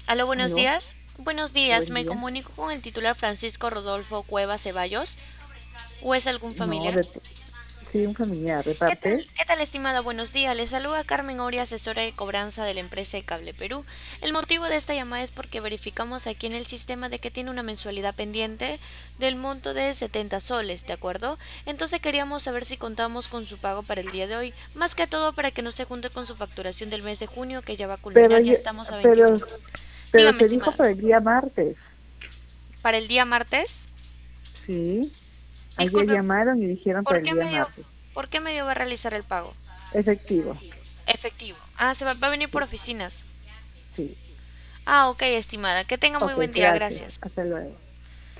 Aló, buenos Aló, días. Buenos días, buen me día. comunico con el titular Francisco Rodolfo Cueva Ceballos. ¿O es algún No, familiar? sí, un familiar de ¿Qué tal, parte. qué tal, estimada? Buenos días. Le saluda Carmen Oria, asesora de cobranza de la empresa de Cable Perú. El motivo de esta llamada es porque verificamos aquí en el sistema de que tiene una mensualidad pendiente del monto de 70 soles, ¿de acuerdo? Entonces queríamos saber si contamos con su pago para el día de hoy, más que todo para que no se junte con su facturación del mes de junio que ya va a Pero, culminar, ya yo- estamos a pero, 21. pero Dígame, se dijo estimada. para el día martes. ¿Para el día martes? Sí, ayer Disculpe, llamaron y dijeron para ¿por el qué día medio, martes. ¿por qué medio va a realizar el pago? Efectivo. Efectivo. Ah, va a venir por Sí, oficinas. sí. Ah, ok, estimada. Que tenga muy Ok, buen día. gracias. Gracias. Hasta luego.